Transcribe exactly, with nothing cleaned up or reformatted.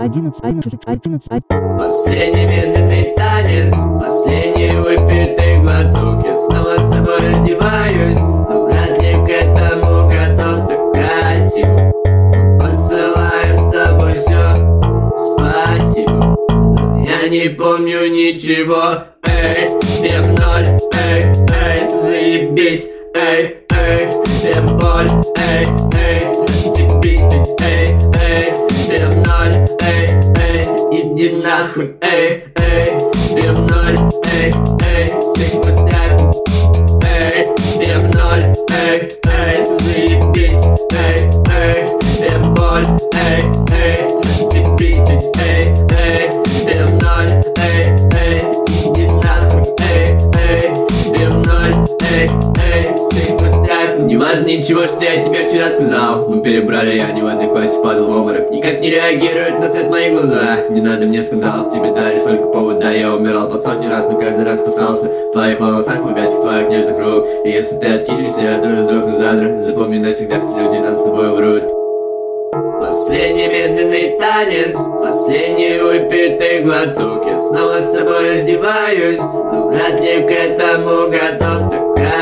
одиннадцать, одиннадцать, одиннадцать. Последний медленный танец, последний выпитый глоток. Я снова с тобой раздеваюсь, но вряд ли к этому готов. Так красиво, посылаем с тобой все, спасибо, но я не помню ничего. Эй, прям ноль, эй, эй, заебись, эй, эй, прям боль, эй, эй, заебитесь, эй, эй, прям ноль, эй, эй, иди нахуй, эй, эй, прям ноль, эй, эй, всех поставим, эй, прям ноль, эй, эй, заебись, эй, эй, прям боль, эй, эй, заебитесь, эй, эй, прям ноль, эй, эй, иди нахуй, эй, эй, прям ноль, эй, эй, всех поставим. Не важно ничего, что я тебе вчера сказал. Мы перебрали, я не в адеквате, падал в обморок. Никак не реагируют на свет мои глаза. Не надо мне скандалов, тебе дали столько повода. Я умирал под сотни раз, но каждый раз спасался. В твоих волосах, в объятиях твоих нежных рук. И если ты откинешься, я тоже сдохну завтра. Запомни навсегда, все люди нас с тобой врут. Последний медленный танец, последний выпитый глоток. Я снова с тобой раздеваюсь, но вряд ли к этому готов. Так